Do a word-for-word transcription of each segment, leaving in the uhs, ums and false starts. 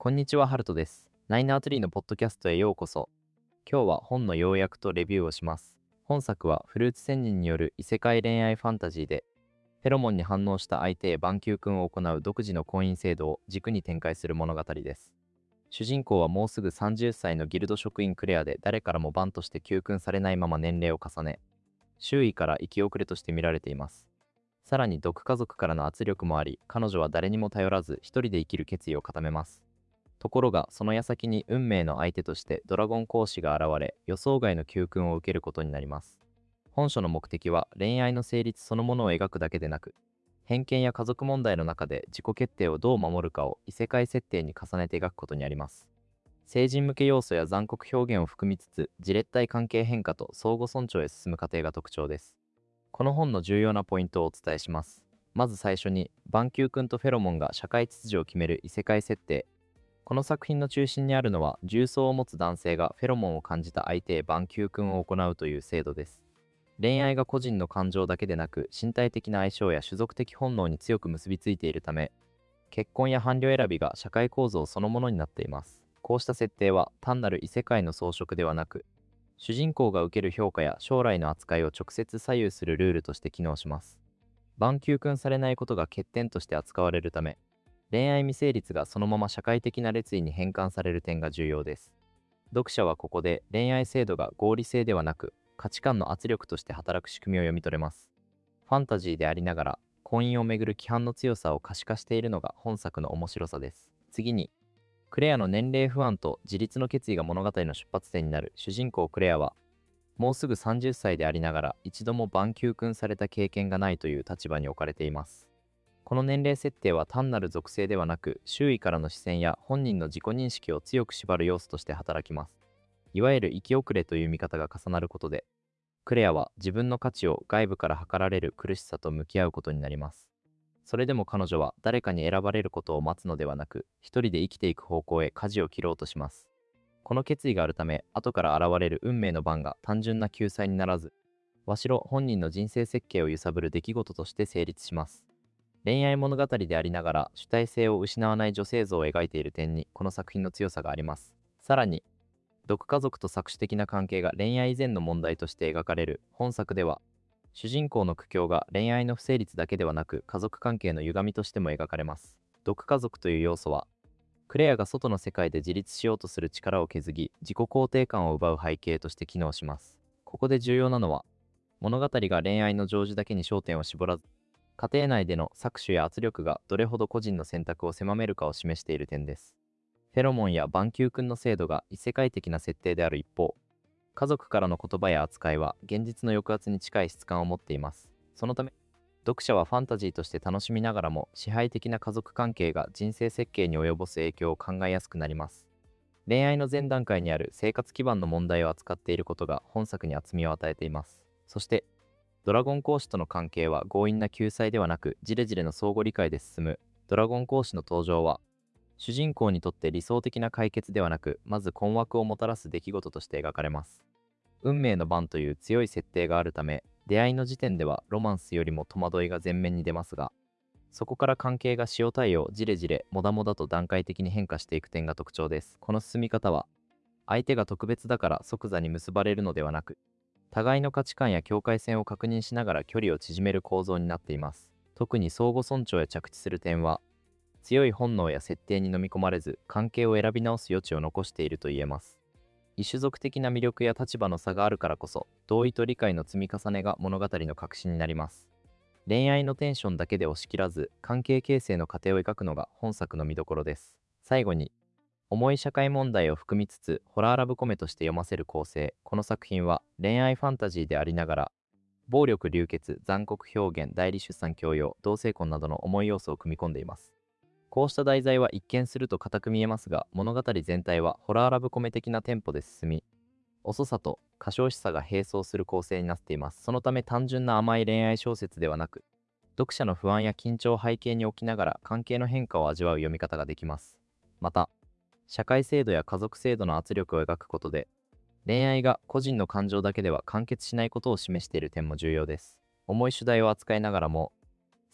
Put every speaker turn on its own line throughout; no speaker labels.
こんにちは、ハルトです。ナイナーツリーのポッドキャストへようこそ。今日は本の要約とレビューをします。本作はフルーツ仙人による異世界恋愛ファンタジーで、フェロモンに反応した相手へ番球君を行う独自の婚姻制度を軸に展開する物語です。主人公はもうすぐさんじゅっさいのギルド職員クレアで、誰からもバンとして求婚されないまま年齢を重ね、周囲から生き遅れとして見られています。さらに毒家族からの圧力もあり、彼女は誰にも頼らず一人で生きる決意を固めます。ところが、その矢先に運命の相手としてドラゴン講師が現れ、予想外の求婚を受けることになります。本書の目的は恋愛の成立そのものを描くだけでなく、偏見や家族問題の中で自己決定をどう守るかを異世界設定に重ねて描くことにあります。成人向け要素や残酷表現を含みつつ、じれったい関係変化と相互尊重へ進む過程が特徴です。この本の重要なポイントをお伝えします。まず最初に、番球君とフェロモンが社会秩序を決める異世界設定。この作品の中心にあるのは、重曹を持つ男性がフェロモンを感じた相手へ番球君を行うという制度です。恋愛が個人の感情だけでなく、身体的な相性や種族的本能に強く結びついているため、結婚や伴侶選びが社会構造そのものになっています。こうした設定は単なる異世界の装飾ではなく、主人公が受ける評価や将来の扱いを直接左右するルールとして機能します。番求婚されないことが欠点として扱われるため、恋愛未成立がそのまま社会的な列位に変換される点が重要です。読者はここで恋愛制度が合理性ではなく、価値観の圧力として働く仕組みを読み取れます。ファンタジーでありながら、婚姻をめぐる規範の強さを可視化しているのが本作の面白さです。次に、クレアの年齢不安と自立の決意が物語の出発点になる主人公クレアは、もうすぐさんじゅっさいでありながら一度も番求婚された経験がないという立場に置かれています。この年齢設定は単なる属性ではなく、周囲からの視線や本人の自己認識を強く縛る要素として働きます。いわゆる生き遅れという見方が重なることで、クレアは自分の価値を外部から測られる苦しさと向き合うことになります。それでも彼女は誰かに選ばれることを待つのではなく、一人で生きていく方向へ舵を切ろうとします。この決意があるため、後から現れる運命の番が単純な救済にならず、わしろ本人の人生設計を揺さぶる出来事として成立します。恋愛物語でありながら主体性を失わない女性像を描いている点に、この作品の強さがあります。さらに、毒家族と搾取的な関係が恋愛以前の問題として描かれる本作では、主人公の苦境が恋愛の不成立だけではなく、家族関係の歪みとしても描かれます。毒家族という要素は、クレアが外の世界で自立しようとする力を削ぎ、自己肯定感を奪う背景として機能します。ここで重要なのは、物語が恋愛の成就だけに焦点を絞らず、家庭内での搾取や圧力がどれほど個人の選択を狭めるかを示している点です。フェロモンや番球君の制度が異世界的な設定である一方、家族からの言葉や扱いは現実の抑圧に近い質感を持っています。そのため、読者はファンタジーとして楽しみながらも、支配的な家族関係が人生設計に及ぼす影響を考えやすくなります。恋愛の前段階にある生活基盤の問題を扱っていることが本作に厚みを与えています。そして、ドラゴン講師との関係は強引な救済ではなく、ジレジレの相互理解で進む。ドラゴン講師の登場は、主人公にとって理想的な解決ではなく、まず困惑をもたらす出来事として描かれます。運命の番という強い設定があるため、出会いの時点ではロマンスよりも戸惑いが前面に出ますが、そこから関係が塩対応、ジレジレ、モダモダと段階的に変化していく点が特徴です。この進み方は、相手が特別だから即座に結ばれるのではなく、互いの価値観や境界線を確認しながら距離を縮める構造になっています。特に相互尊重へ着地する点は、強い本能や設定に飲み込まれず、関係を選び直す余地を残していると言えます。異種族的な魅力や立場の差があるからこそ、同意と理解の積み重ねが物語の核心になります。恋愛のテンションだけで押し切らず、関係形成の過程を描くのが本作の見どころです。最後に、重い社会問題を含みつつ、ホラーラブコメとして読ませる構成。この作品は恋愛ファンタジーでありながら、暴力流血、残酷表現、代理出産強要、同性婚などの重い要素を組み込んでいます。こうした題材は一見すると硬く見えますが、物語全体はホラーラブコメ的なテンポで進み、遅さと過小しさが並走する構成になっています。そのため単純な甘い恋愛小説ではなく、読者の不安や緊張を背景に置きながら関係の変化を味わう読み方ができます。また、社会制度や家族制度の圧力を描くことで、恋愛が個人の感情だけでは完結しないことを示している点も重要です。重い主題を扱いながらも、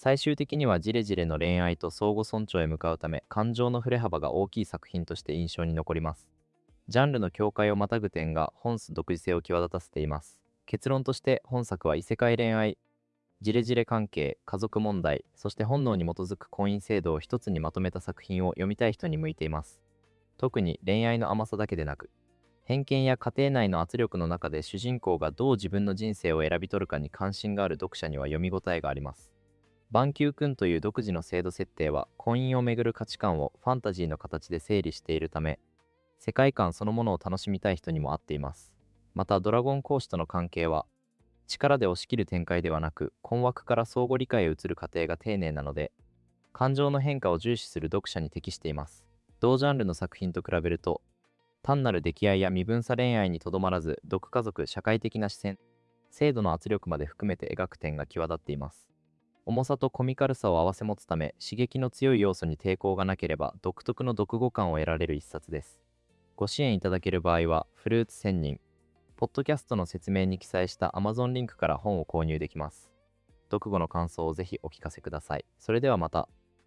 最終的にはジレジレの恋愛と相互尊重へ向かうため、感情の振れ幅が大きい作品として印象に残ります。ジャンルの境界をまたぐ点が本質独自性を際立たせています。結論として本作は異世界恋愛、ジレジレ関係、家族問題、そして本能に基づく婚姻制度を一つにまとめた作品を読みたい人に向いています。特に恋愛の甘さだけでなく、偏見や家庭内の圧力の中で主人公がどう自分の人生を選び取るかに関心がある読者には読み応えがあります。バンキュー君という独自の制度設定は婚姻をめぐる価値観をファンタジーの形で整理しているため、世界観そのものを楽しみたい人にも合っています。またドラゴン講師との関係は力で押し切る展開ではなく、困惑から相互理解へ移る過程が丁寧なので、感情の変化を重視する読者に適しています。同ジャンルの作品と比べると、単なる溺愛や身分差恋愛にとどまらず、毒家族、社会的な視線、制度の圧力まで含めて描く点が際立っています。重さとコミカルさを併せ持つため、刺激の強い要素に抵抗がなければ、独特の読後感を得られる一冊です。ご支援いただける場合は、フルーツ仙人、ポッドキャストの説明に記載した Amazon リンクから本を購入できます。読後の感想をぜひお聞かせください。それではまた。